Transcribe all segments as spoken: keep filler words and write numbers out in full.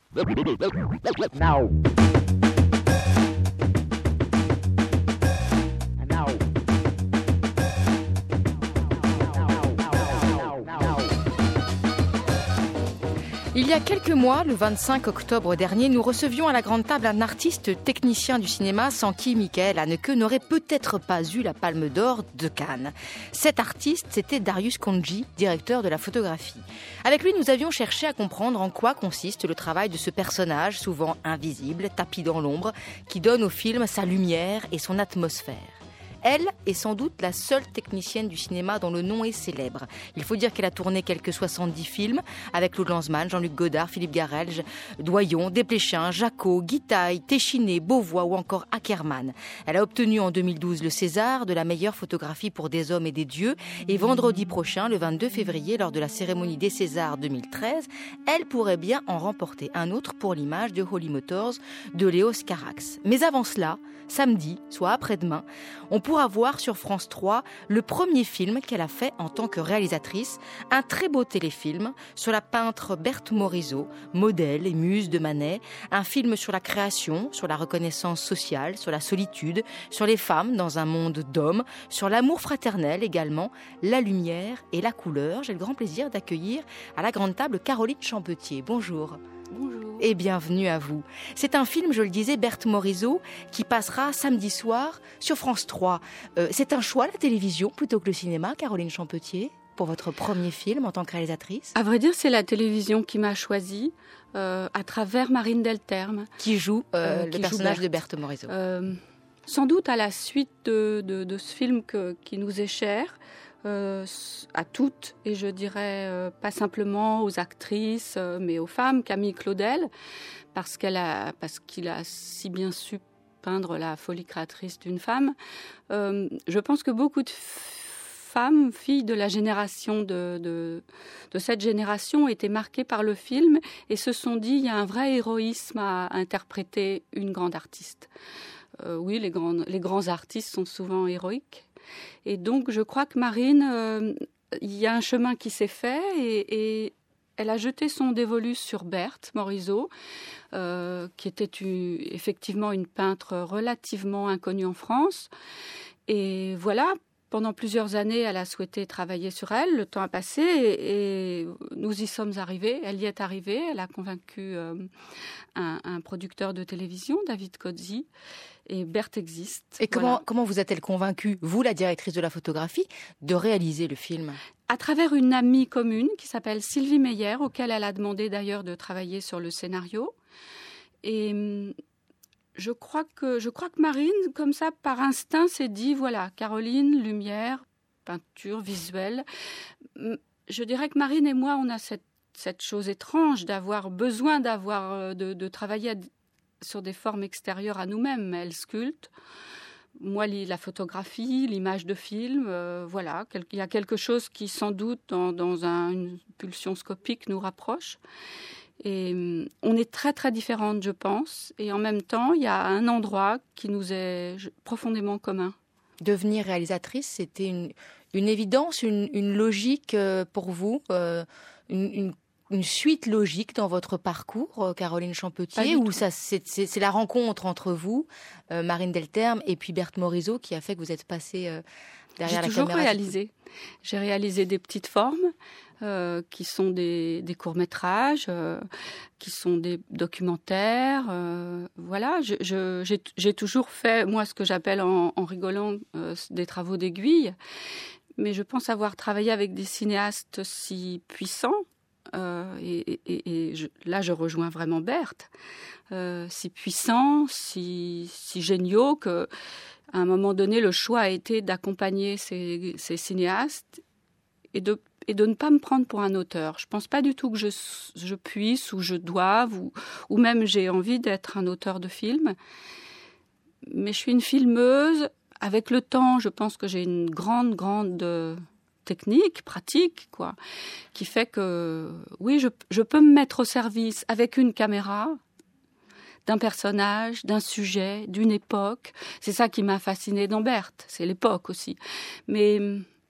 Now. Il y a quelques mois, le vingt-cinq octobre dernier, nous recevions à la grande table un artiste technicien du cinéma sans qui Michael Haneke n'aurait peut-être pas eu la Palme d'Or de Cannes. Cet artiste, c'était Darius Khondji, directeur de la photographie. Avec lui, nous avions cherché à comprendre en quoi consiste le travail de ce personnage, souvent invisible, tapi dans l'ombre, qui donne au film sa lumière et son atmosphère. Elle est sans doute la seule technicienne du cinéma dont le nom est célèbre. Il faut dire qu'elle a tourné quelques soixante-dix films avec Claude Lanzmann, Jean-Luc Godard, Philippe Garrel, Doyon, Desplechin, Jacquot, Guitaille, Téchiné, Beauvois ou encore Ackerman. Elle a obtenu en deux mille douze le César de la meilleure photographie pour des hommes et des dieux. Et vendredi prochain, le vingt-deux février, lors de la cérémonie des Césars deux mille treize, elle pourrait bien en remporter un autre pour l'image de Holy Motors de Léos Carax. Mais avant cela, samedi, soit après-demain, on pourra voir sur France trois le premier film qu'elle a fait en tant que réalisatrice, un très beau téléfilm sur la peintre Berthe Morisot, modèle et muse de Manet, un film sur la création, sur la reconnaissance sociale, sur la solitude, sur les femmes dans un monde d'hommes, sur l'amour fraternel également, la lumière et la couleur. J'ai le grand plaisir d'accueillir à la grande table Caroline Champetier. Bonjour. Bonjour. Et bienvenue à vous. C'est un film, je le disais, Berthe Morisot, qui passera samedi soir sur France trois. Euh, c'est un choix, la télévision, plutôt que le cinéma, Caroline Champetier, pour votre premier film en tant que réalisatrice? À vrai dire, c'est la télévision qui m'a choisie, euh, à travers Marine Delterme. Qui joue euh, euh, le qui personnage joue de Berthe Morisot. Euh, sans doute à la suite de, de, de ce film que, qui nous est cher, Euh, à toutes, et je dirais euh, pas simplement aux actrices, euh, mais aux femmes, Camille Claudel, parce qu'elle a, parce qu'il a si bien su peindre la folie créatrice d'une femme. Euh, je pense que beaucoup de femmes, filles de la génération de, de, de cette génération, étaient marquées par le film et se sont dit il y a un vrai héroïsme à interpréter une grande artiste. Euh, oui, les grands, les grands artistes sont souvent héroïques. Et donc, je crois que Marine, euh, il y a un chemin qui s'est fait et, et elle a jeté son dévolu sur Berthe Morisot, euh, qui était une, effectivement une peintre relativement inconnue en France. Et voilà, pendant plusieurs années, elle a souhaité travailler sur elle. Le temps a passé et, et nous y sommes arrivés. Elle y est arrivée. Elle a convaincu euh, un, un producteur de télévision, David Cozzi. Et Berthe existe. Et comment, voilà. comment vous a-t-elle convaincue, vous, la directrice de la photographie, de réaliser le film? À travers une amie commune qui s'appelle Sylvie Meyer, auquel elle a demandé d'ailleurs de travailler sur le scénario. Et je crois que, je crois que Marine, comme ça, par instinct, s'est dit, voilà, Caroline, lumière, peinture, visuel. Je dirais que Marine et moi, on a cette, cette chose étrange d'avoir besoin d'avoir, de, de travailler à, sur des formes extérieures à nous-mêmes. Elle sculpte. Moi, la photographie, l'image de film, euh, voilà. Il y a quelque chose qui, sans doute, dans, dans un, une pulsion scopique, nous rapproche. Et euh, on est très, très différentes, je pense. Et en même temps, il y a un endroit qui nous est profondément commun. Devenir réalisatrice, c'était une, une évidence, une, une logique pour vous, euh, une, une Une suite logique dans votre parcours, Caroline Champetier, ou ça, c'est, c'est, c'est la rencontre entre vous, euh, Marine Delterme, et puis Berthe Morisot, qui a fait que vous êtes passée euh, derrière J'ai la caméra? J'ai toujours réalisé. J'ai réalisé des petites formes euh, qui sont des, des courts-métrages, euh, qui sont des documentaires. Euh, voilà, je, je, j'ai, j'ai toujours fait, moi, ce que j'appelle en, en rigolant euh, des travaux d'aiguille. Mais je pense avoir travaillé avec des cinéastes si puissants. Euh, et et, et je, là, je rejoins vraiment Berthe, euh, si puissants, si, si géniaux, qu'à un moment donné, le choix a été d'accompagner ces, ces cinéastes et de, et de ne pas me prendre pour un auteur. Je ne pense pas du tout que je, je puisse ou je doive, ou, ou même j'ai envie d'être un auteur de film. Mais je suis une filmeuse. Avec le temps, je pense que j'ai une grande, grande... technique, pratique, quoi, qui fait que, oui, je, je peux me mettre au service avec une caméra d'un personnage, d'un sujet, d'une époque. C'est ça qui m'a fascinée dans Berthe, c'est l'époque aussi. Mais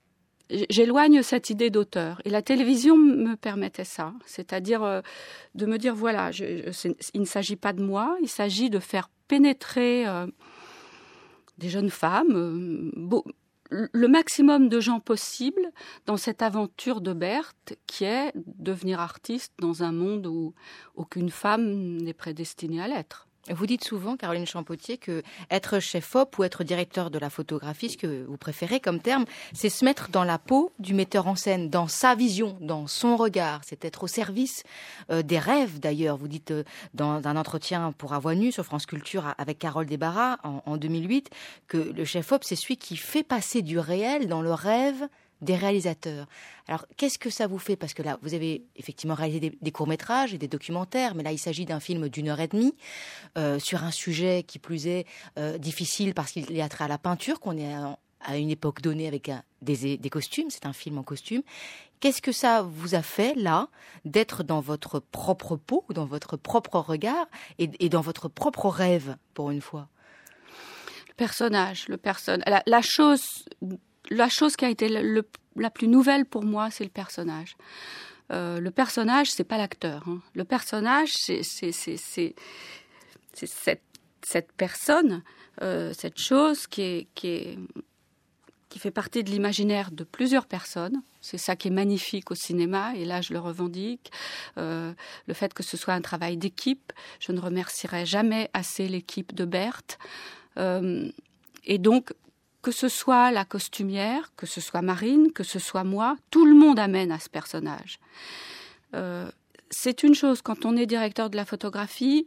j'éloigne cette idée d'auteur. Et la télévision me permettait ça, c'est-à-dire euh, de me dire, voilà, je, je, il ne s'agit pas de moi, il s'agit de faire pénétrer euh, des jeunes femmes, euh, beau, le maximum de gens possible dans cette aventure de Berthe qui est devenir artiste dans un monde où aucune femme n'est prédestinée à l'être. Vous dites souvent, Caroline Champottier, que être chef-op ou être directeur de la photographie, ce que vous préférez comme terme, c'est se mettre dans la peau du metteur en scène, dans sa vision, dans son regard. C'est être au service euh, des rêves, d'ailleurs. Vous dites euh, dans un entretien pour À Voix Nue sur France Culture avec Carole Desbarras en, en deux mille huit que le chef-op, c'est celui qui fait passer du réel dans le rêve des réalisateurs. Alors, qu'est-ce que ça vous fait? Parce que là, vous avez effectivement réalisé des, des courts-métrages et des documentaires, mais là, il s'agit d'un film d'une heure et demie, euh, sur un sujet qui plus est euh, difficile parce qu'il est attrait à la peinture, qu'on est à, à une époque donnée avec un, des, des costumes, c'est un film en costume. Qu'est-ce que ça vous a fait, là, d'être dans votre propre peau, dans votre propre regard et, et dans votre propre rêve, pour une fois? Le personnage, le personnage, la, la chose... La chose qui a été le, le, la plus nouvelle pour moi, c'est le personnage. Euh, le personnage, c'est pas l'acteur. Hein. Le personnage, c'est, c'est, c'est, c'est, c'est cette, cette personne, euh, cette chose qui, est, qui, est, qui fait partie de l'imaginaire de plusieurs personnes. C'est ça qui est magnifique au cinéma, et là je le revendique. Euh, le fait que ce soit un travail d'équipe, je ne remercierai jamais assez l'équipe de Berthe. Euh, et donc, que ce soit la costumière, que ce soit Marine, que ce soit moi, tout le monde amène à ce personnage. Euh, c'est une chose, quand on est directeur de la photographie,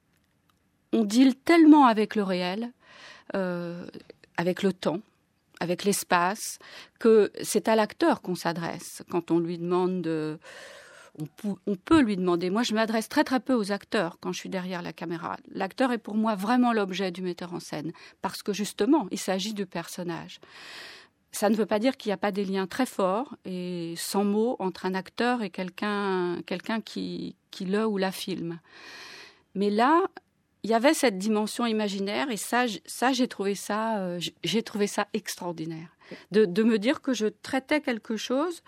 on deal tellement avec le réel, euh, avec le temps, avec l'espace, que c'est à l'acteur qu'on s'adresse. Quand on lui demande de... On, pou- on peut lui demander. Moi, je m'adresse très très peu aux acteurs quand je suis derrière la caméra. L'acteur est pour moi vraiment l'objet du metteur en scène, parce que justement, il s'agit du personnage. Ça ne veut pas dire qu'il n'y a pas des liens très forts et sans mots entre un acteur et quelqu'un, quelqu'un qui, qui le ou la filme. Mais là, il y avait cette dimension imaginaire, et ça, ça j'ai trouvé ça, euh, j'ai trouvé ça extraordinaire. De, de me dire que je traitais quelque chose.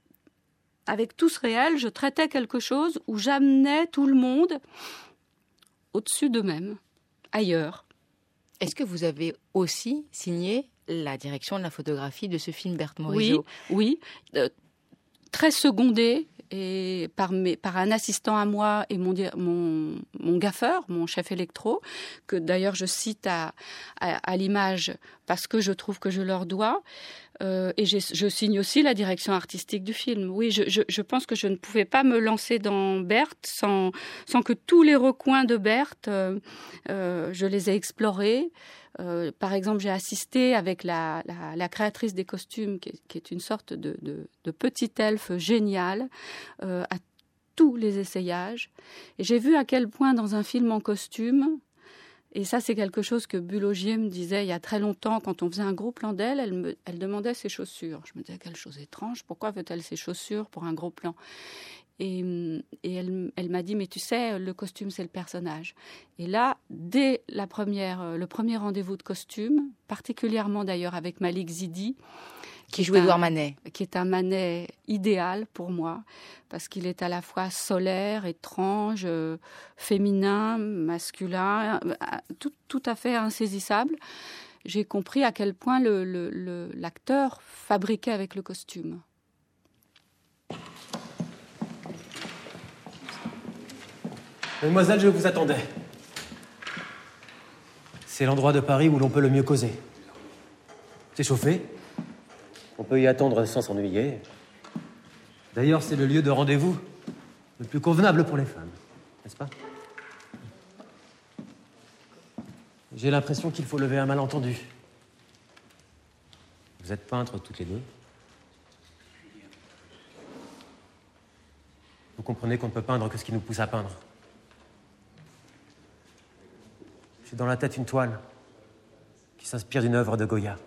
Avec tout ce réel, je traitais quelque chose où j'amenais tout le monde au-dessus d'eux-mêmes, ailleurs. Est-ce que vous avez aussi signé la direction de la photographie de ce film, Berthe Morisot? Oui, oui, euh, très secondé et par, mes, par un assistant à moi et mon, mon, mon gaffeur, mon chef électro, que d'ailleurs je cite à, à, à l'image parce que je trouve que je leur dois. Euh, et j'ai, je signe aussi la direction artistique du film. Oui, je, je, je pense que je ne pouvais pas me lancer dans Berthe sans, sans que tous les recoins de Berthe, euh, euh, je les ai explorés. Euh, par exemple, j'ai assisté avec la, la, la créatrice des costumes, qui est, qui est une sorte de, de, de petite elfe géniale, euh, à tous les essayages. Et j'ai vu à quel point dans un film en costume, et ça c'est quelque chose que Bulogier me disait il y a très longtemps, quand on faisait un gros plan d'elle, elle, me, elle demandait ses chaussures. Je me disais, quelle chose étrange, pourquoi veut-elle ses chaussures pour un gros plan? Et, et elle, elle m'a dit, mais tu sais, le costume, c'est le personnage. Et là, dès la première, le premier rendez-vous de costume, particulièrement d'ailleurs avec Malik Zidi, qui joue Édouard Manet, qui est un Manet idéal pour moi, parce qu'il est à la fois solaire, étrange, euh, féminin, masculin, euh, tout, tout à fait insaisissable. J'ai compris à quel point le, le, le, l'acteur fabriquait avec le costume. Mademoiselle, je vous attendais. C'est l'endroit de Paris où l'on peut le mieux causer. C'est chauffé. On peut y attendre sans s'ennuyer. D'ailleurs, c'est le lieu de rendez-vous le plus convenable pour les femmes, n'est-ce pas? J'ai l'impression qu'il faut lever un malentendu. Vous êtes peintres toutes les deux. Vous comprenez qu'on ne peut peindre que ce qui nous pousse à peindre. J'ai dans la tête une toile qui s'inspire d'une œuvre de Goya.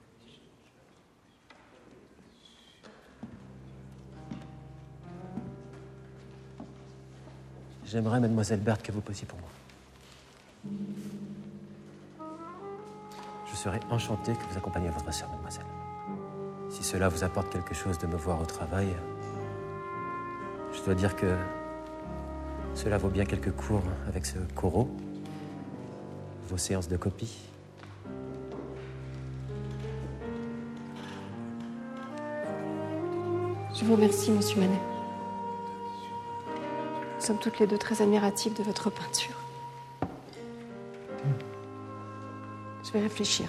J'aimerais, mademoiselle Berthe, que vous posiez pour moi. Je serais enchanté que vous accompagniez votre sœur, mademoiselle. Si cela vous apporte quelque chose de me voir au travail, je dois dire que cela vaut bien quelques cours avec ce Corot, vos séances de copie. Je vous remercie, monsieur Manet. Nous sommes toutes les deux très admiratives de votre peinture. Je vais réfléchir.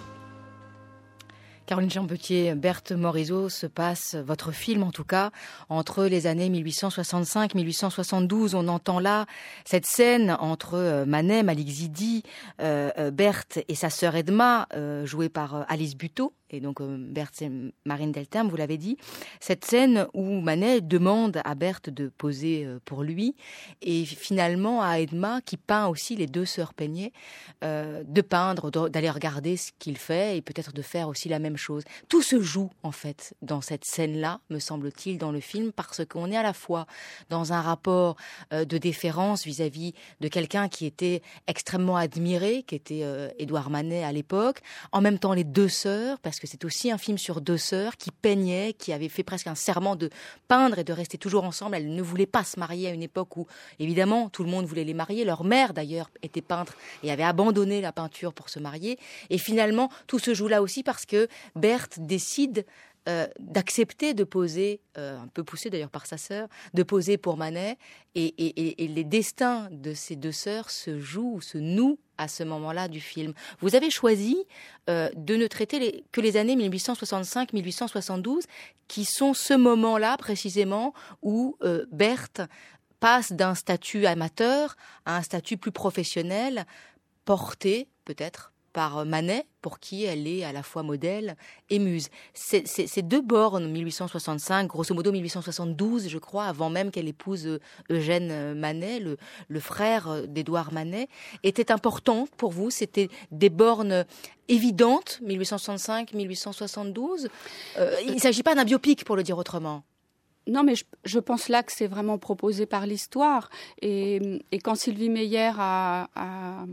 Caroline Champetier, Berthe Morisot, se passe, votre film en tout cas, entre les années mille huit cent soixante-cinq mille huit cent soixante-douze. On entend là cette scène entre Manet, Malik Zidi, euh, Berthe et sa sœur Edma, euh, jouée par Alice Buteau. Et donc euh, Berthe, c'est Marine Delterme, vous l'avez dit. Cette scène où Manet demande à Berthe de poser euh, pour lui, et finalement à Edma, qui peint aussi, les deux sœurs peignaient, euh, de peindre, d'aller regarder ce qu'il fait, et peut-être de faire aussi la même chose. Tout se joue, en fait, dans cette scène-là, me semble-t-il, dans le film, parce qu'on est à la fois dans un rapport euh, de déférence vis-à-vis de quelqu'un qui était extrêmement admiré, qui était euh, Édouard Manet à l'époque, en même temps les deux sœurs, parce que c'est aussi un film sur deux sœurs qui peignaient, qui avaient fait presque un serment de peindre et de rester toujours ensemble. Elles ne voulaient pas se marier à une époque où, évidemment, tout le monde voulait les marier. Leur mère, d'ailleurs, était peintre et avait abandonné la peinture pour se marier. Et finalement, tout se joue là aussi parce que Berthe décide euh, d'accepter de poser, euh, un peu poussée d'ailleurs par sa sœur, de poser pour Manet. Et, et, et les destins de ces deux sœurs se jouent, se nouent à ce moment-là du film. Vous avez choisi euh, de ne traiter les, que les années mille huit cent soixante-cinq mille huit cent soixante-douze, qui sont ce moment-là précisément où euh, Berthe passe d'un statut amateur à un statut plus professionnel, porté peut-être par Manet, pour qui elle est à la fois modèle et muse. C'est, c'est, ces deux bornes, mille huit cent soixante-cinq, grosso modo mille huit cent soixante-douze, je crois, avant même qu'elle épouse Eugène Manet, le, le frère d'Édouard Manet, étaient importantes pour vous. C'était des bornes évidentes, mille huit cent soixante-cinq mille huit cent soixante-douze. Euh, il ne s'agit pas d'un biopic, pour le dire autrement. Non, mais je, je pense là que c'est vraiment proposé par l'histoire. Et, et quand Sylvie Meyer a... a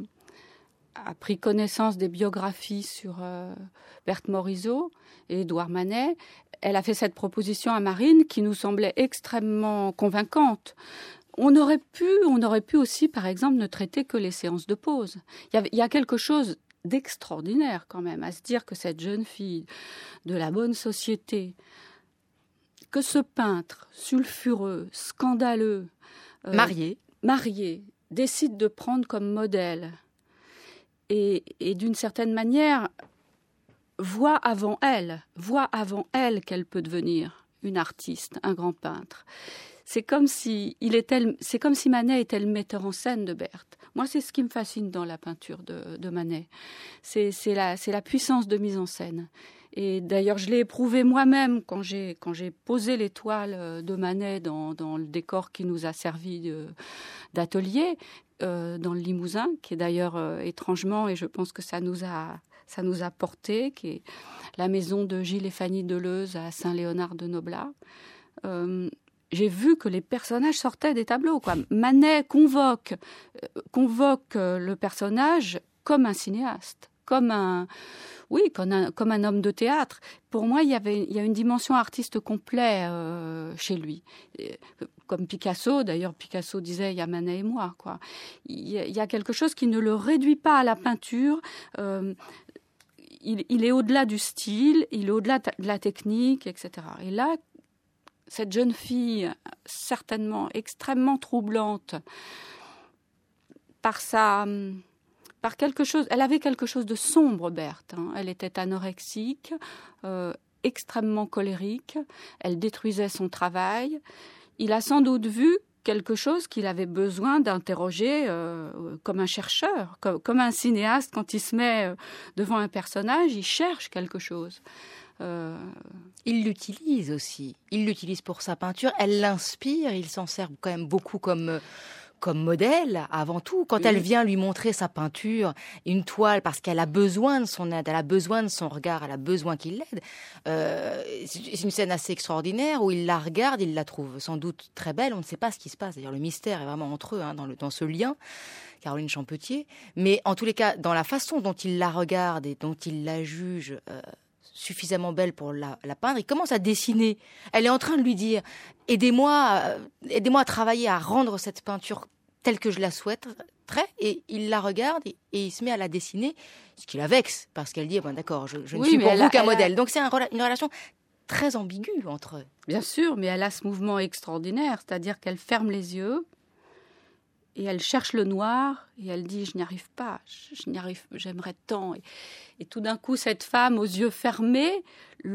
a pris connaissance des biographies sur euh, Berthe Morisot et Édouard Manet, elle a fait cette proposition à Marine qui nous semblait extrêmement convaincante. On aurait pu, on aurait pu aussi, par exemple, ne traiter que les séances de pause. Il y a, il y a quelque chose d'extraordinaire quand même à se dire que cette jeune fille de la bonne société, que ce peintre sulfureux, scandaleux, euh, marié, marié, décide de prendre comme modèle et, et d'une certaine manière voit avant elle, voit avant elle qu'elle peut devenir une artiste, un grand peintre. C'est comme si il était, c'est comme si Manet était le metteur en scène de Berthe. Moi, c'est ce qui me fascine dans la peinture de, de Manet. C'est, c'est, la, c'est la puissance de mise en scène. Et d'ailleurs, je l'ai éprouvé moi-même quand j'ai, quand j'ai posé les toiles de Manet dans, dans le décor qui nous a servi de, d'atelier, euh, dans le Limousin, qui est d'ailleurs euh, étrangement, et je pense que ça nous a, ça nous a porté, qui est la maison de Gilles et Fanny Deleuze à Saint-Léonard-de-Noblat. Euh, J'ai vu que les personnages sortaient des tableaux, quoi. Manet convoque, euh, convoque euh, le personnage comme un cinéaste, comme un, oui, comme un, comme un homme de théâtre. Pour moi, il y avait, il y a une dimension artiste complet euh, chez lui. Et, comme Picasso, d'ailleurs, Picasso disait, il y a Manet et moi, quoi. Il y a, il y a quelque chose qui ne le réduit pas à la peinture. Euh, il, il est au-delà du style, il est au-delà de la technique, et cetera. Et là, cette jeune fille, certainement extrêmement troublante, par sa, par quelque chose, elle avait quelque chose de sombre, Berthe. Hein. Elle était anorexique, euh, extrêmement colérique. Elle détruisait son travail. Il a sans doute vu quelque chose qu'il avait besoin d'interroger euh, comme un chercheur, comme, comme un cinéaste quand il se met devant un personnage, il cherche quelque chose. Euh... Il l'utilise aussi. Il l'utilise pour sa peinture. Elle l'inspire. Il s'en sert quand même beaucoup comme, comme modèle, avant tout. Quand oui. Elle vient lui montrer sa peinture, une toile, parce qu'elle a besoin de son aide, elle a besoin de son regard, elle a besoin qu'il l'aide. Euh, c'est une scène assez extraordinaire où il la regarde, il la trouve sans doute très belle. On ne sait pas ce qui se passe. D'ailleurs, le mystère est vraiment entre eux, hein, dans, le, dans ce lien. Caroline Champetier. Mais en tous les cas, dans la façon dont il la regarde et dont il la juge... Euh, suffisamment belle pour la, la peindre. Il commence à dessiner. Elle est en train de lui dire « Aidez-moi, euh, aidez-moi à travailler, à rendre cette peinture telle que je la souhaiterais. » Et il la regarde et, et il se met à la dessiner, ce qui la vexe, parce qu'elle dit bon, « D'accord, je, je ne oui, suis pour vous a, qu'un modèle. A... » Donc c'est un, une relation très ambiguë entre eux. Bien sûr, mais elle a ce mouvement extraordinaire, c'est-à-dire qu'elle ferme les yeux et elle cherche le noir et elle dit « Je n'y arrive pas, je, je n'y arrive, j'aimerais tant. » Et, et tout d'un coup, cette femme aux yeux fermés,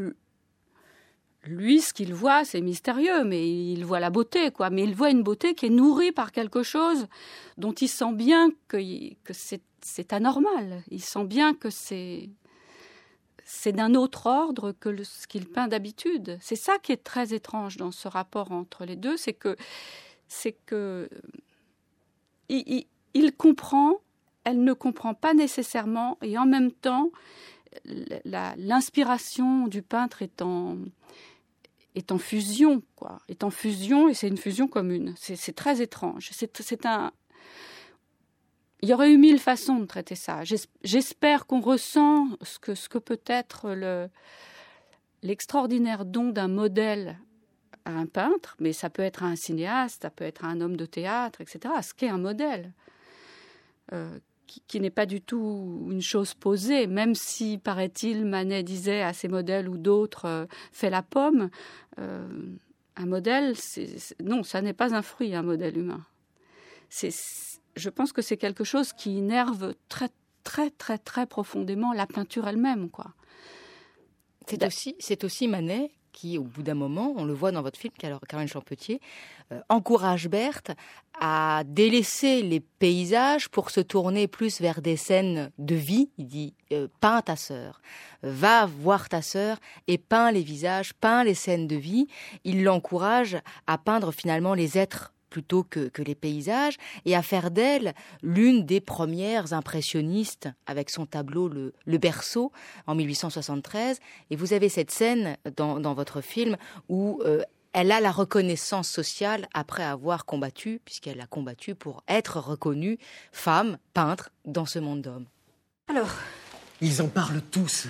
lui, ce qu'il voit, c'est mystérieux, mais il voit la beauté, quoi. Mais il voit une beauté qui est nourrie par quelque chose dont il sent bien que, que c'est, c'est anormal. Il sent bien que c'est... c'est d'un autre ordre que le, ce qu'il peint d'habitude. C'est ça qui est très étrange dans ce rapport entre les deux, c'est que, c'est que il, il, il comprend, elle ne comprend pas nécessairement, et en même temps, la, l'inspiration du peintre est en, est en fusion, quoi. Est en fusion, et c'est une fusion commune. C'est, c'est très étrange. C'est, c'est un... Il y aurait eu mille façons de traiter ça. J'espère qu'on ressent ce que, ce que peut être le, l'extraordinaire don d'un modèle à un peintre, mais ça peut être à un cinéaste, ça peut être à un homme de théâtre, et cetera. Ce qu'est un modèle, euh, qui, qui n'est pas du tout une chose posée, même si, paraît-il, Manet disait à ses modèles ou d'autres, euh, fais la pomme. Euh, un modèle, c'est, c'est, non, ça n'est pas un fruit, un modèle humain. C'est... Je pense que c'est quelque chose qui énerve très, très, très, très profondément la peinture elle-même, quoi. C'est aussi, c'est aussi Manet qui, au bout d'un moment, on le voit dans votre film, Caroline Champetier, euh, encourage Berthe à délaisser les paysages pour se tourner plus vers des scènes de vie. Il dit euh, « peins ta sœur, va voir ta sœur et peins les visages, peins les scènes de vie ». Il l'encourage à peindre finalement les êtres plutôt que, que les paysages, et à faire d'elle l'une des premières impressionnistes avec son tableau Le, le Berceau en mille huit cent soixante-treize. Et vous avez cette scène dans, dans votre film où euh, elle a la reconnaissance sociale après avoir combattu, puisqu'elle a combattu pour être reconnue femme, peintre, dans ce monde d'hommes. Alors, ils en parlent tous.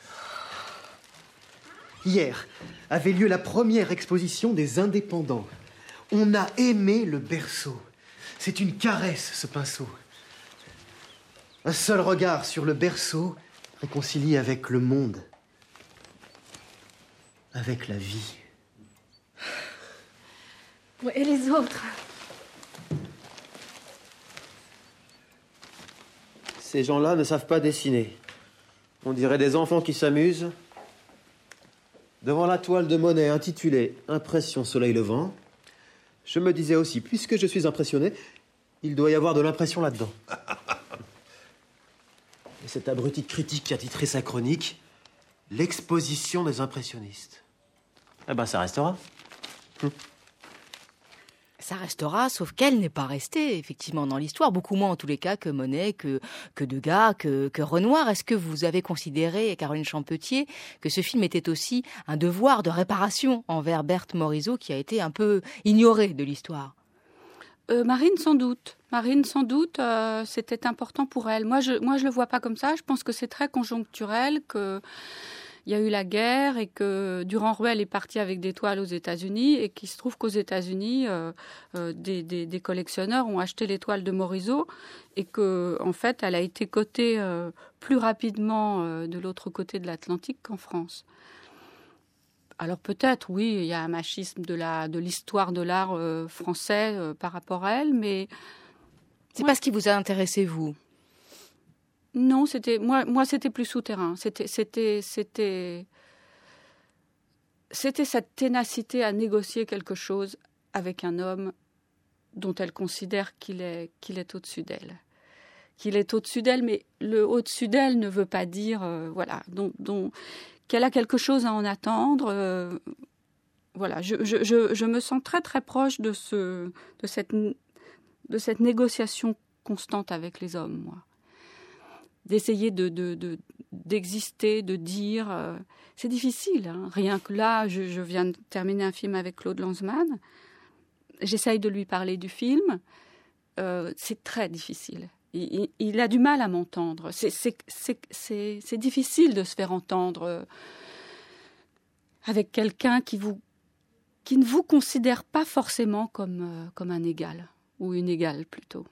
Hier avait lieu la première exposition des indépendants. On a aimé Le Berceau. C'est une caresse, ce pinceau. Un seul regard sur Le Berceau réconcilie avec le monde, avec la vie. et les autres? Ces gens-là ne savent pas dessiner. On dirait des enfants qui s'amusent. Devant la toile de Monet intitulée « Impression soleil levant », je me disais aussi, puisque je suis impressionné, il doit y avoir de l'impression là-dedans. Et cet abruti de critique qui a titré sa chronique « L'exposition des impressionnistes ». Eh ben, ça restera. Hum. Ça restera, sauf qu'elle n'est pas restée, effectivement, dans l'histoire. Beaucoup moins, en tous les cas, que Monet, que, que Degas, que, que Renoir. Est-ce que vous avez considéré, Caroline Champetier, que ce film était aussi un devoir de réparation envers Berthe Morisot, qui a été un peu ignorée de l'histoire? euh, Marine, sans doute. Marine, sans doute, euh, c'était important pour elle. Moi, je moi, je le vois pas comme ça. Je pense que c'est très conjoncturel, que... Il y a eu la guerre et que Durand-Ruel est parti avec des toiles aux États-Unis et qu'il se trouve qu'aux États-Unis, euh, euh, des, des, des collectionneurs ont acheté les toiles de Morisot et que, en fait, elle a été cotée euh, plus rapidement euh, de l'autre côté de l'Atlantique qu'en France. Alors peut-être, oui, il y a un machisme de la de l'histoire de l'art euh, français euh, par rapport à elle, mais c'est ouais. Pas ce qui vous a intéressé, vous? Non, c'était moi. Moi, c'était plus souterrain. C'était, c'était, c'était, c'était cette ténacité à négocier quelque chose avec un homme dont elle considère qu'il est, qu'il est au-dessus d'elle, qu'il est au-dessus d'elle. Mais le au-dessus d'elle ne veut pas dire, euh, voilà, dont, dont, qu'elle a quelque chose à en attendre. Euh, voilà, je, je, je, je me sens très très proche de ce, de cette, de cette négociation constante avec les hommes, moi. D'essayer de, de, de, d'exister, de dire. Euh, c'est difficile. Hein. Rien que là, je, je viens de terminer un film avec Claude Lanzmann. J'essaye de lui parler du film. Euh, c'est très difficile. Il, il, il a du mal à m'entendre. C'est, c'est, c'est, c'est, c'est difficile de se faire entendre euh, avec quelqu'un qui, vous, qui ne vous considère pas forcément comme, euh, comme un égal, ou une égale plutôt.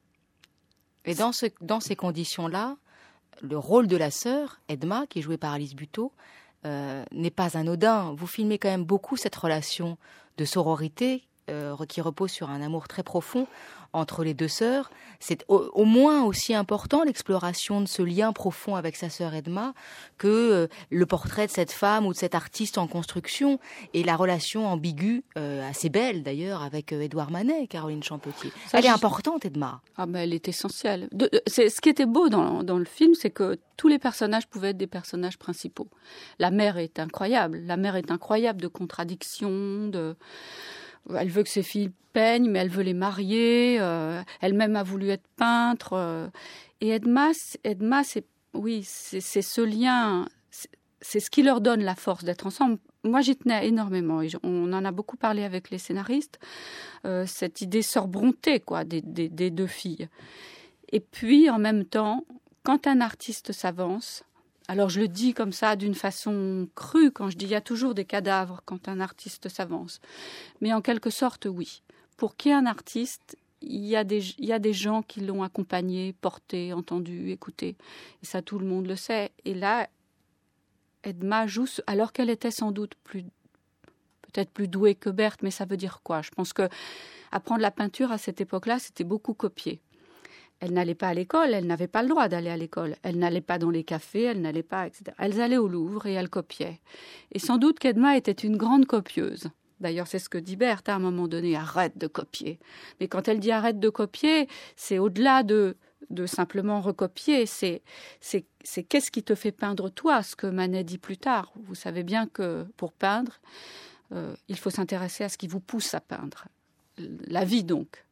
Et dans, ce, dans ces conditions-là, le rôle de la sœur, Edma, qui est jouée par Alice Buteau, euh, n'est pas anodin. Vous filmez quand même beaucoup cette relation de sororité euh, qui repose sur un amour très profond entre les deux sœurs. C'est au, au moins aussi important l'exploration de ce lien profond avec sa sœur Edma que euh, le portrait de cette femme ou de cet artiste en construction et la relation ambiguë, euh, assez belle d'ailleurs, avec euh, Édouard Manet, Caroline Champetier. Ça, elle est je... importante, Edma. Ah ben, elle est essentielle. De, c'est, ce qui était beau dans, dans le film, c'est que tous les personnages pouvaient être des personnages principaux. La mère est incroyable. La mère est incroyable de contradictions, de... Elle veut que ses filles peignent, mais elle veut les marier. Euh, elle-même a voulu être peintre. Euh, et Edma, Edma, c'est oui, c'est, c'est ce lien, c'est, c'est ce qui leur donne la force d'être ensemble. Moi, j'y tenais énormément. Et on en a beaucoup parlé avec les scénaristes. Euh, cette idée sœur Brontë, quoi, des, des, des deux filles. Et puis, en même temps, quand un artiste s'avance. Alors je le dis comme ça d'une façon crue quand je dis il y a toujours des cadavres quand un artiste s'avance. Mais en quelque sorte, oui. Pour qu'il y ait un artiste, il y a des, il y a des gens qui l'ont accompagné, porté, entendu, écouté. Et ça, tout le monde le sait. Et là, Edma joue, alors qu'elle était sans doute plus, peut-être plus douée que Berthe, mais ça veut dire quoi ? Je pense que apprendre la peinture à cette époque-là, c'était beaucoup copier. Elle n'allait pas à l'école, elle n'avait pas le droit d'aller à l'école. Elle n'allait pas dans les cafés, elle n'allait pas, et cetera. Elles allaient au Louvre et elles copiaient. Et sans doute qu'Edma était une grande copieuse. D'ailleurs, c'est ce que dit Berthe à un moment donné, arrête de copier. Mais quand elle dit arrête de copier, c'est au-delà de, de simplement recopier. C'est, c'est, c'est qu'est-ce qui te fait peindre toi, ce que Manet dit plus tard. Vous savez bien que pour peindre, euh, il faut s'intéresser à ce qui vous pousse à peindre. La vie donc.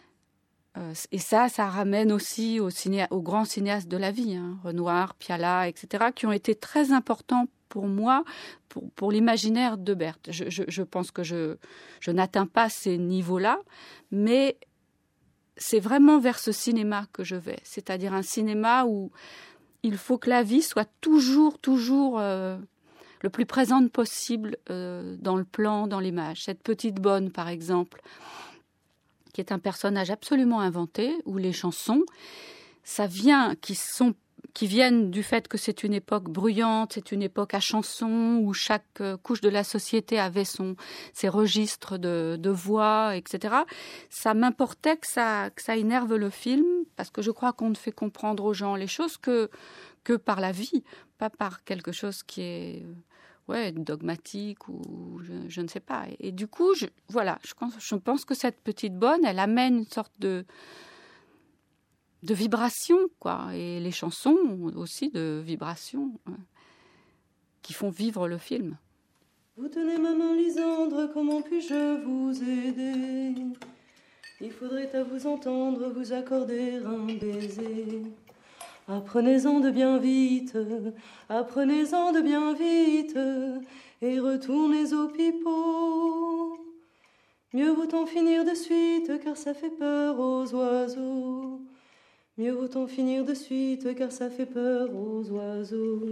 Et ça, ça ramène aussi aux, ciné- aux grands cinéastes de la vie, hein, Renoir, Piala, et cetera, qui ont été très importants pour moi, pour, pour l'imaginaire de Berthe. Je, je, je pense que je, je n'atteins pas ces niveaux-là, mais c'est vraiment vers ce cinéma que je vais. C'est-à-dire un cinéma où il faut que la vie soit toujours, toujours euh, le plus présente possible euh, dans le plan, dans l'image. Cette petite bonne, par exemple, qui est un personnage absolument inventé, où les chansons, ça vient, qui, sont, qui viennent du fait que c'est une époque bruyante, c'est une époque à chansons, où chaque couche de la société avait son, ses registres de, de voix, et cetera. Ça m'importait que ça, que ça énerve le film, parce que je crois qu'on ne fait comprendre aux gens les choses que, que par la vie, pas par quelque chose qui est... Ouais, dogmatique ou je, je ne sais pas. Et, et du coup, je, voilà, je pense, je pense que cette petite bonne, elle amène une sorte de, de vibration, quoi. Et les chansons aussi de vibrations hein, qui font vivre le film. Vous tenez ma main, Lisandre, comment puis-je vous aider ? Il faudrait à vous entendre vous accorder un baiser. Apprenez-en de bien vite, apprenez-en de bien vite, et retournez au pipeau. Mieux vaut en finir de suite, car ça fait peur aux oiseaux. Mieux vaut en finir de suite, car ça fait peur aux oiseaux.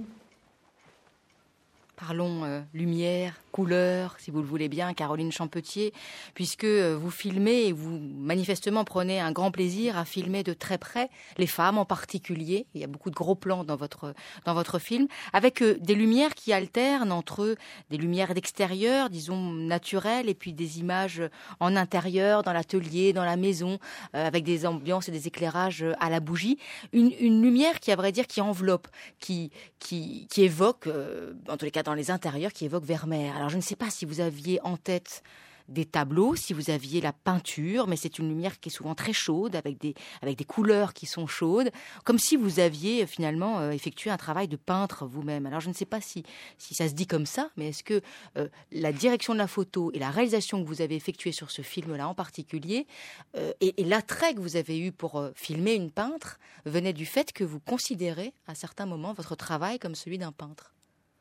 Parlons euh, lumière, couleur, si vous le voulez bien, Caroline Champetier, puisque euh, vous filmez et vous manifestement prenez un grand plaisir à filmer de très près les femmes en particulier. Il y a beaucoup de gros plans dans votre, dans votre film, avec euh, des lumières qui alternent entre des lumières d'extérieur, disons naturelles, et puis des images en intérieur, dans l'atelier, dans la maison, euh, avec des ambiances et des éclairages à la bougie. Une, une lumière qui, à vrai dire, qui enveloppe, qui, qui, qui évoque, euh, en tous les cas dans les intérieurs, qui évoquent Vermeer. Alors je ne sais pas si vous aviez en tête des tableaux, si vous aviez la peinture, mais c'est une lumière qui est souvent très chaude, avec des, avec des couleurs qui sont chaudes, comme si vous aviez finalement euh, effectué un travail de peintre vous-même. Alors je ne sais pas si, si ça se dit comme ça, mais est-ce que euh, la direction de la photo et la réalisation que vous avez effectuée sur ce film-là en particulier, euh, et, et l'attrait que vous avez eu pour euh, filmer une peintre, venait du fait que vous considérez à certains moments votre travail comme celui d'un peintre?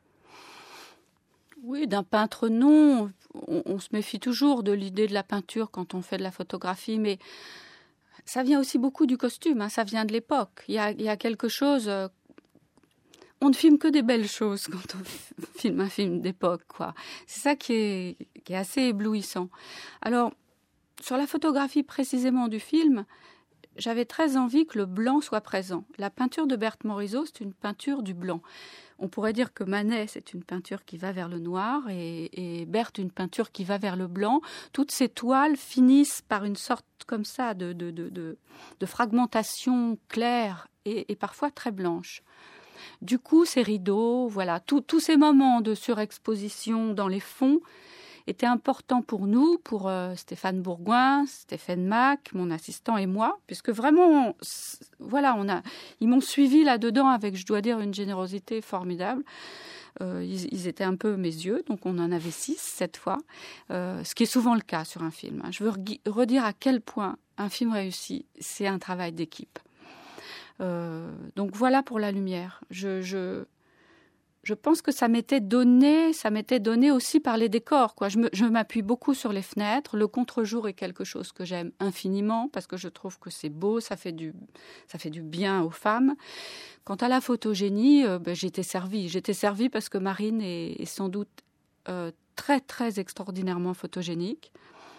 Oui, d'un peintre, non. On, on se méfie toujours de l'idée de la peinture quand on fait de la photographie, mais ça vient aussi beaucoup du costume, hein, ça vient de l'époque. Il y a, il y a quelque chose... Euh, on ne filme que des belles choses quand on filme un film d'époque, quoi. C'est ça qui est, qui est assez éblouissant. Alors, sur la photographie précisément du film, j'avais très envie que le blanc soit présent. La peinture de Berthe Morisot, c'est une peinture du blanc. On pourrait dire que Manet, c'est une peinture qui va vers le noir et, et Berthe, une peinture qui va vers le blanc. Toutes ces toiles finissent par une sorte comme ça de, de, de, de, de fragmentation claire et, et parfois très blanche. Du coup, ces rideaux, voilà, tous ces moments de surexposition dans les fonds étaient importants pour nous, pour euh, Stéphane Bourgoin, Stéphane Mac, mon assistant et moi, puisque vraiment, voilà, on a, ils m'ont suivi là-dedans avec, je dois dire, une générosité formidable. Euh, ils, ils étaient un peu mes yeux, donc on en avait six cette fois, euh, ce qui est souvent le cas sur un film. Je veux redire à quel point un film réussi, c'est un travail d'équipe. Euh, donc voilà pour la lumière. Je, je, je pense que ça m'était donné, ça m'était donné aussi par les décors, quoi. Je, me, je m'appuie beaucoup sur les fenêtres. Le contre-jour est quelque chose que j'aime infiniment parce que je trouve que c'est beau, ça fait du, ça fait du bien aux femmes. Quant à la photogénie, euh, ben, j'étais servie. J'étais servie parce que Marine est, est sans doute euh, très très extraordinairement photogénique.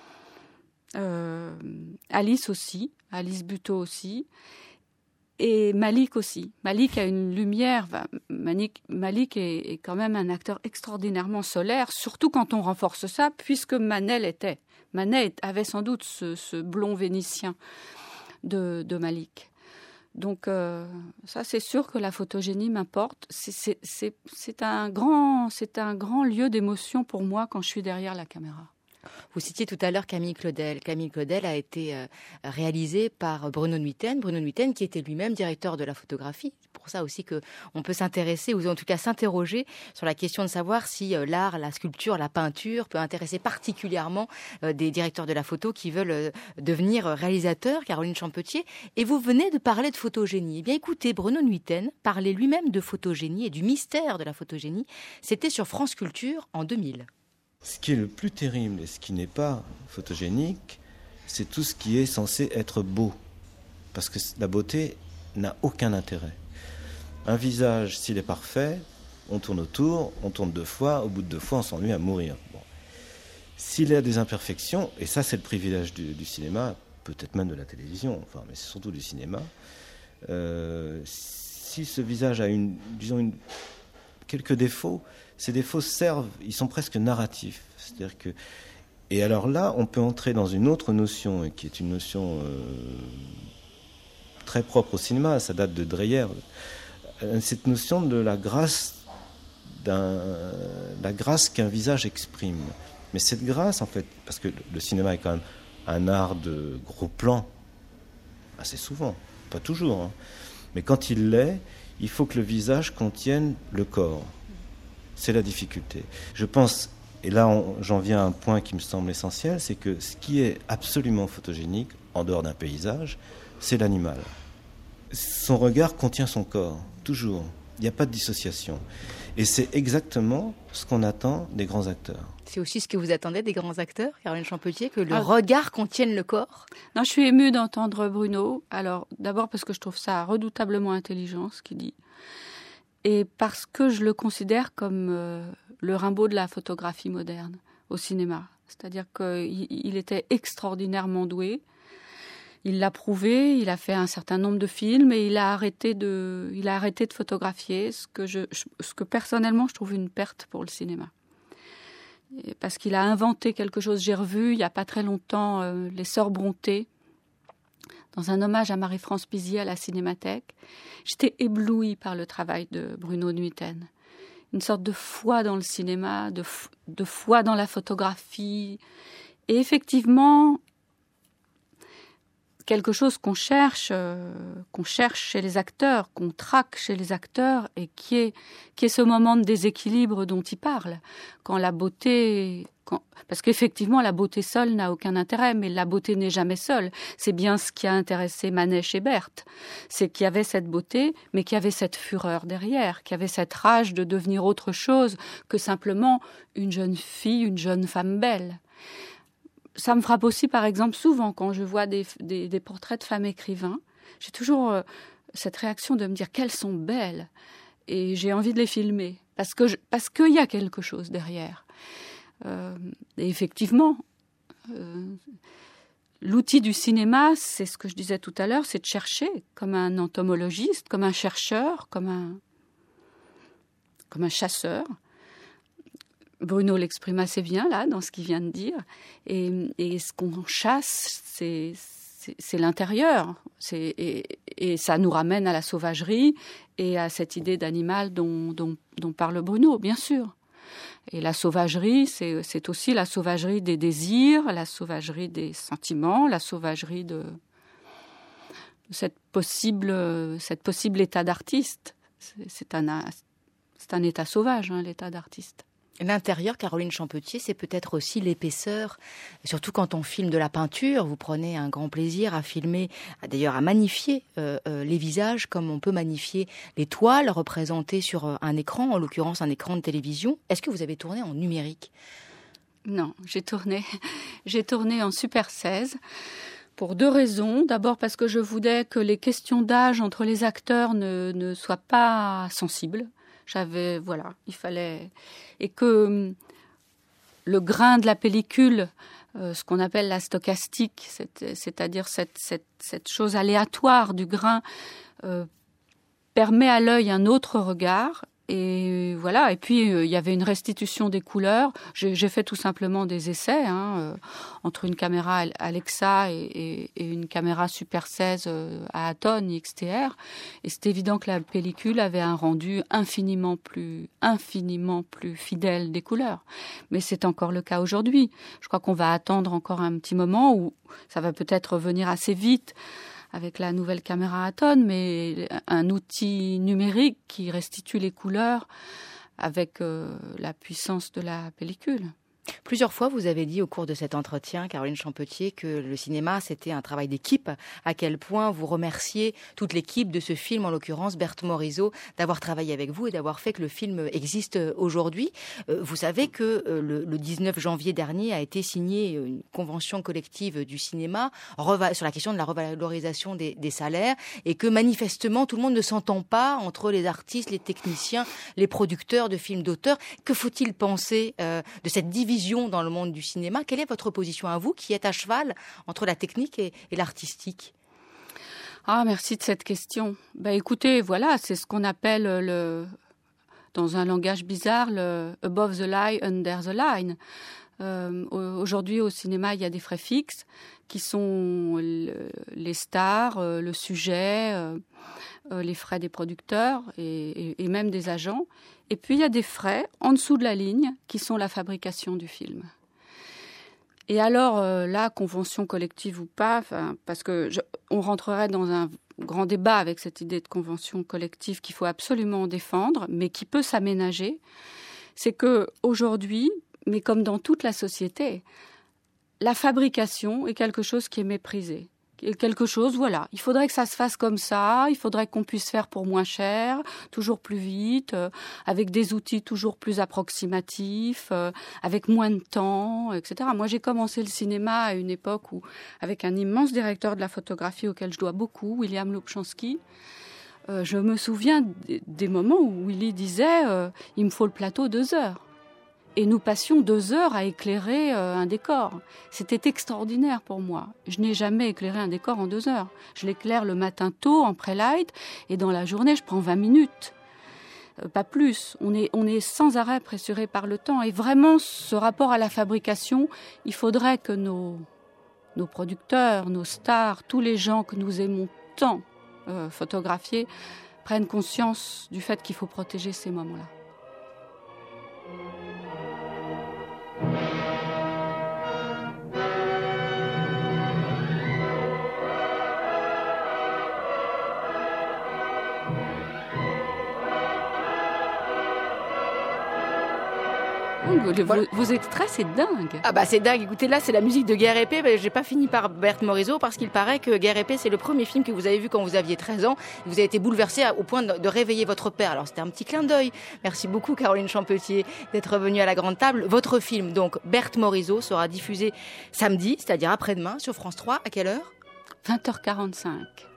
Euh, Alice aussi, Alice Buteau aussi. Et Malik aussi. Malik a une lumière. Malik, Malik est, est quand même un acteur extraordinairement solaire, surtout quand on renforce ça, puisque Manet l'était. Manet avait sans doute ce, ce blond vénitien de, de Malik. Donc euh, ça, c'est sûr que la photogénie m'importe. C'est, c'est, c'est, c'est, un grand, c'est un grand lieu d'émotion pour moi quand je suis derrière la caméra. Vous citiez tout à l'heure Camille Claudel. Camille Claudel a été euh, réalisé par Bruno Nuiten. Bruno Nuiten qui était lui-même directeur de la photographie. C'est pour ça aussi qu'on peut s'intéresser, ou en tout cas s'interroger sur la question de savoir si euh, l'art, la sculpture, la peinture peut intéresser particulièrement euh, des directeurs de la photo qui veulent euh, devenir réalisateurs, Caroline Champetier. Et vous venez de parler de photogénie. Eh bien écoutez, Bruno Nuiten parlait lui-même de photogénie et du mystère de la photogénie. C'était sur France Culture en deux mille. Ce qui est le plus terrible et ce qui n'est pas photogénique, c'est tout ce qui est censé être beau. Parce que la beauté n'a aucun intérêt. Un visage, s'il est parfait, on tourne autour, on tourne deux fois, au bout de deux fois, on s'ennuie à mourir. Bon. S'il a des imperfections, et ça c'est le privilège du, du cinéma, peut-être même de la télévision, enfin, mais c'est surtout du cinéma, euh, si ce visage a une, disons une, quelques défauts, ces défauts servent, ils sont presque narratifs. C'est-à-dire que, et alors là, on peut entrer dans une autre notion, qui est une notion euh, très propre au cinéma, ça date de Dreyer, cette notion de la grâce, d'un, la grâce qu'un visage exprime. Mais cette grâce, en fait, parce que le cinéma est quand même un art de gros plan, assez souvent, pas toujours, hein, mais quand il l'est, il faut que le visage contienne le corps. C'est la difficulté. Je pense, et là on, j'en viens à un point qui me semble essentiel, c'est que ce qui est absolument photogénique, en dehors d'un paysage, c'est l'animal. Son regard contient son corps, toujours. Il n'y a pas de dissociation. Et c'est exactement ce qu'on attend des grands acteurs. C'est aussi ce que vous attendez des grands acteurs, Caroline Champetier, que le ah. regard contienne le corps? Non, je suis émue d'entendre Bruno. Alors, d'abord parce que je trouve ça redoutablement intelligent, ce qu'il dit. Et parce que je le considère comme euh, le Rimbaud de la photographie moderne au cinéma. C'est-à-dire qu'il il était extraordinairement doué. Il l'a prouvé, il a fait un certain nombre de films et il a arrêté de, il a arrêté de photographier, ce que, je, ce que personnellement je trouve une perte pour le cinéma. Et parce qu'il a inventé quelque chose. J'ai revu il n'y a pas très longtemps euh, Les Sœurs Brontë, dans un hommage à Marie-France Pizier à la Cinémathèque. J'étais éblouie par le travail de Bruno Nuiten. Une sorte de foi dans le cinéma, de, de foi dans la photographie. Et effectivement, quelque chose qu'on cherche, euh, qu'on cherche chez les acteurs, qu'on traque chez les acteurs, et qui est, qui est ce moment de déséquilibre dont il parle. Quand la beauté... Quand, parce qu'effectivement, la beauté seule n'a aucun intérêt, mais la beauté n'est jamais seule. C'est bien ce qui a intéressé Manet chez Berthe. C'est qu'il y avait cette beauté, mais qu'il y avait cette fureur derrière, qu'il y avait cette rage de devenir autre chose que simplement une jeune fille, une jeune femme belle. ça me frappe aussi, par exemple, souvent quand je vois des, des, des portraits de femmes écrivains, j'ai toujours euh, cette réaction de me dire qu'elles sont belles et j'ai envie de les filmer parce que je, parce qu'il y a quelque chose derrière. Euh, et effectivement, euh, l'outil du cinéma, c'est ce que je disais tout à l'heure, c'est de chercher comme un entomologiste, comme un chercheur, comme un, comme un chasseur. Bruno l'exprime assez bien, là, dans ce qu'il vient de dire. Et, et ce qu'on chasse, c'est, c'est, c'est l'intérieur. C'est, et, et ça nous ramène à la sauvagerie et à cette idée d'animal dont, dont, dont parle Bruno, bien sûr. Et la sauvagerie, c'est, c'est aussi la sauvagerie des désirs, la sauvagerie des sentiments, la sauvagerie de, de cette possible, cette possible état d'artiste. C'est, c'est, un, c'est un état sauvage, hein, l'état d'artiste. L'intérieur, Caroline Champetier, c'est peut-être aussi l'épaisseur. Surtout quand on filme de la peinture, vous prenez un grand plaisir à filmer, d'ailleurs à magnifier euh, euh, les visages comme on peut magnifier les toiles représentées sur un écran, en l'occurrence un écran de télévision. Est-ce que vous avez tourné en numérique ? Non, j'ai tourné, j'ai tourné en Super seize. Pour deux raisons. D'abord parce que je voulais que les questions d'âge entre les acteurs ne, ne soient pas sensibles. J'avais, voilà, il fallait... Et que le grain de la pellicule, euh, ce qu'on appelle la stochastique, c'est, c'est-à-dire cette, cette, cette chose aléatoire du grain, euh, permet à l'œil un autre regard. Et voilà. Et puis, il euh, y avait une restitution des couleurs. J'ai, j'ai fait tout simplement des essais hein, euh, entre une caméra Alexa et, et, et une caméra Super seize euh, à Aton X T R. Et c'est évident que la pellicule avait un rendu infiniment plus, infiniment plus fidèle des couleurs. Mais c'est encore le cas aujourd'hui. Je crois qu'on va attendre encore un petit moment où ça va peut-être revenir assez vite avec la nouvelle caméra Aton, mais un outil numérique qui restitue les couleurs avec euh, la puissance de la pellicule. Plusieurs fois, vous avez dit au cours de cet entretien, Caroline Champetier, que le cinéma, c'était un travail d'équipe. À quel point vous remerciez toute l'équipe de ce film, en l'occurrence Berthe Morisot, d'avoir travaillé avec vous et d'avoir fait que le film existe aujourd'hui. Vous savez que le dix-neuf janvier dernier a été signée une convention collective du cinéma sur la question de la revalorisation des, des salaires et que manifestement, tout le monde ne s'entend pas entre les artistes, les techniciens, les producteurs de films d'auteur. Que faut-il penser euh, de cette division dans le monde du cinéma? Quelle est votre position à vous, qui êtes à cheval entre la technique et, et l'artistique? Ah, merci de cette question. Ben, écoutez, voilà, c'est ce qu'on appelle, le, dans un langage bizarre, le « above the line, under the line ». Euh, aujourd'hui, au cinéma, il y a des frais fixes qui sont le, les stars, euh, le sujet, euh, euh, les frais des producteurs et, et, et même des agents. Et puis, il y a des frais en dessous de la ligne qui sont la fabrication du film. Et alors, euh, là, convention collective ou pas, parce que je, on rentrerait dans un grand débat avec cette idée de convention collective qu'il faut absolument défendre, mais qui peut s'aménager, c'est qu'aujourd'hui, mais comme dans toute la société, la fabrication est quelque chose qui est méprisé. Quelque chose, voilà, il faudrait que ça se fasse comme ça, il faudrait qu'on puisse faire pour moins cher, toujours plus vite, euh, avec des outils toujours plus approximatifs, euh, avec moins de temps, et cetera. Moi, j'ai commencé le cinéma à une époque où, avec un immense directeur de la photographie auquel je dois beaucoup, William Lubchansky, euh, je me souviens des, des moments où Willy disait euh, « il me faut le plateau deux heures ». Et nous passions deux heures à éclairer euh, un décor. C'était extraordinaire pour moi. Je n'ai jamais éclairé un décor en deux heures. Je l'éclaire le matin tôt, en pré-light, et dans la journée, je prends vingt minutes. Euh, pas plus. On est, on est sans arrêt pressuré par le temps. Et vraiment, ce rapport à la fabrication, il faudrait que nos, nos producteurs, nos stars, tous les gens que nous aimons tant euh, photographier, prennent conscience du fait qu'il faut protéger ces moments-là. dingue. Vos, vos extraits, c'est dingue. Ah bah c'est dingue. Écoutez, là, c'est la musique de Guerre et Paix. Bah, j'ai pas fini par Berthe Morisot parce qu'il paraît que Guerre et Paix, c'est le premier film que vous avez vu quand vous aviez treize ans. Vous avez été bouleversé au point de, de réveiller votre père. Alors, c'était un petit clin d'œil. Merci beaucoup, Caroline Champetier, d'être venue à la grande table. Votre film, donc, Berthe Morisot, sera diffusé samedi, c'est-à-dire après-demain, sur France trois. À quelle heure ? vingt heures quarante-cinq.